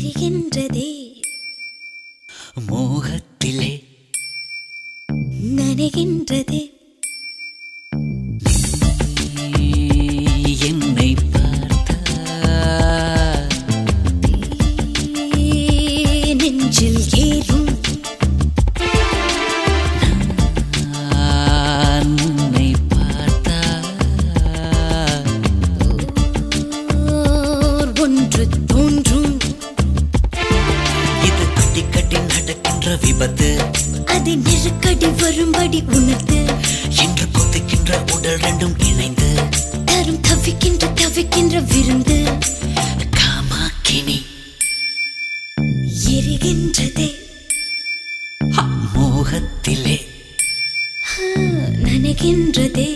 எரிகின்றதே மோகத்திலே நனைகின்றதே என்னை பார்த்தால் நெஞ்சில் ஏறும் நான் உன்னை பார்த்தால் ஒன்று தோன்றும் இது அடிக்கடி நடக்கின்ற விபத்து அதை நெருக்கடி வரும்படி உணர்ந்து என்று கொதிக்கின்ற உடல் ரெண்டும் இணைந்து தரும் தவிக்கின்ற விருந்து காமாக்கினி எரிகின்றதே மோகத்திலே நனைகின்றதே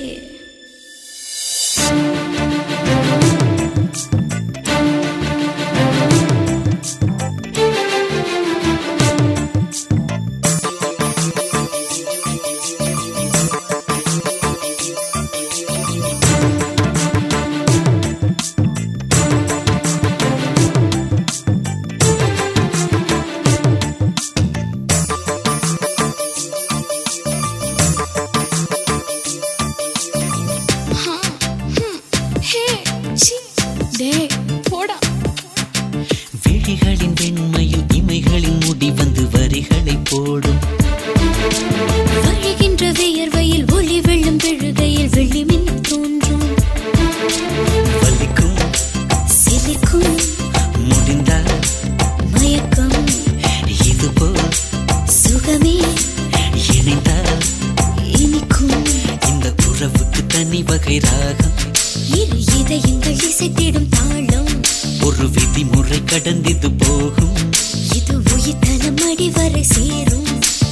விழிகளின் வெண்மையில் இமைகளின் முடி வந்து வரிகளை போடும் வழிகின்ற வியர்வையில் ஒளி வெள்ளம் விழுகையில் வெள்ளிமின் தோன்றும் வலிக்கும் சிலிக்கும் முடிந்தால் மயக்கம் இதுபோல் சுகமே இணைந்தால் இனிக்கும் இந்த உறவுக்கு தனி வகை ராகம் இரு இதயங்கள் இசைத்திடும் தாளம் ஒரு விதிமுறை கடந்திது போகும் இது உயிர்த்தலம் அடிவரை சேரும்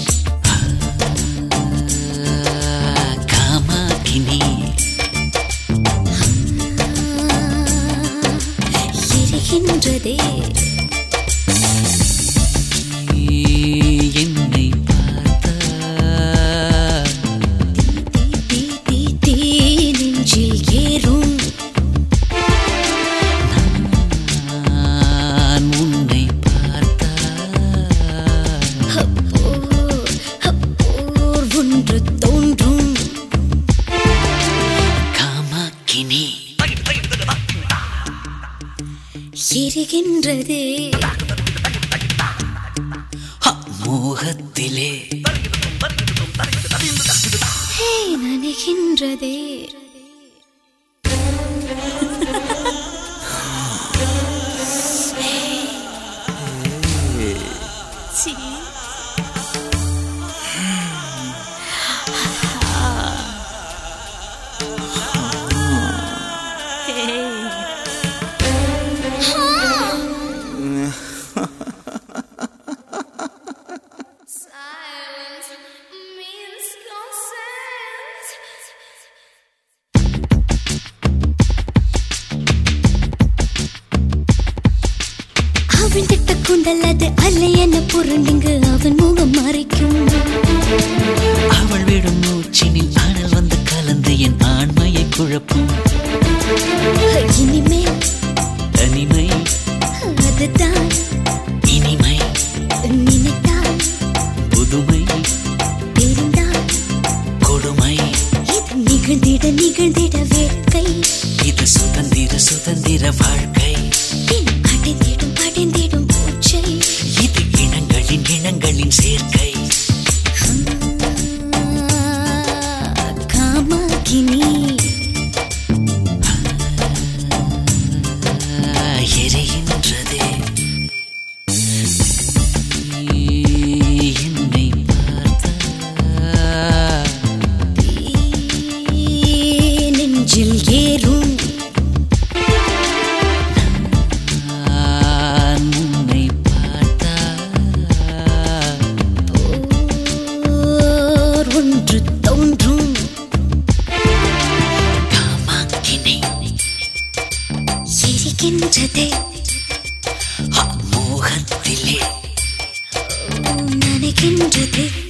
காமாக்கினி எரிகின்றதே என்னை பார்த்தால் தீ தீ தீ நெஞ்சில் ஏறும் நான் உன்னை பார்த்தால் அப்போர் ஒன்று தோன்றும் காமாக்கினி எரிகின்றதே மோகத்திலே நனைகின்றதே அவன் திட்ட குண்டல் அது அல்ல என புரண்டிங்கு அவன் முகம் மறைக்கும் அவள் விடும் மூச்சினில் ஆடல் வந்து கலந்து என் ஆண்மையை குழப்பும் இனிமே தனிமை அதுதான் இனிமை நினைத்தால் புதுமை தெரிந்தால் கொடுமை இது நிகழ்ந்திட வேட்கை இது சுதந்திர வாழ்க்கை அடைந்திடும் பூச்சை இது இனங்களின் சேர்க்கை காமாக்கினி எரிகின்றதே என்னை பார்த்தால் நெஞ்சில் ஏறும் நான் உன்னை பார்த்தால் ஒன்று தோன்றும் காமாக்கினி எரிகின்றதே மோகத்திலே நனைகின்றதே